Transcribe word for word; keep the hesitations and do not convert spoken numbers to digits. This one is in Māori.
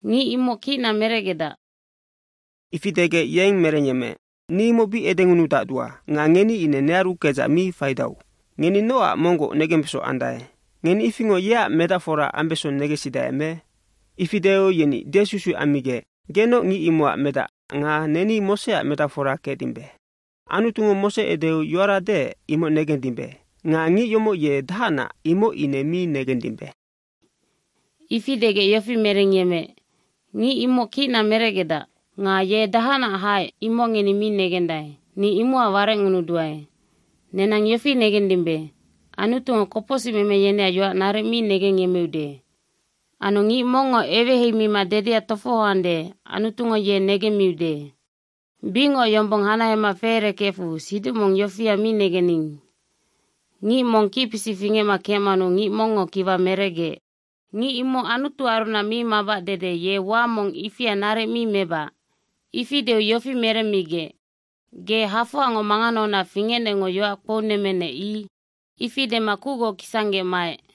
ngi imo kina meregeda. Ifidege yeng merenyeme. Ni mo bi edengunu da dua. Nga ngeni ine nearu keja mi faidau. Ngeni noa mongo negembeso andae. Ngeni ifingo ya metafora ambeso negesida me. Ifideo yeni desusu amige. Geno ngi imoa meda nga neni mosea metafora kedimbe. Anu tungo mose edeu yora de imo negendimbe. Nga ngi yomo ye dhana imo ine mi negendimbe. Ifidege yofi merenyeme. Ngi imo kina meregeda. Nga ye dhana hai imo ngeni mi negendai. Ni imo aware ngunu duai. Nenang yofi negendimbe. Anu tungo koposi meme yene ayua nare mi negengeme ude. Anu ngi mongo ewe hei mima dedia tofo hande. Anu tungo ye negemi ude. Bingo yombong hana hema fere kefu. Sidu mong yofi ya mi negening. Ngi mong kipisi finge makemanu ngi mongo kiva merege. Ngi imo anu tu aruna mi maba dede ye wa mong ifi anare mi meba. Ifi deu yofi mere mige. Ge hafo ango mangano na finge nengo yo akpo nemene i. Ifi de makugo kisange mae.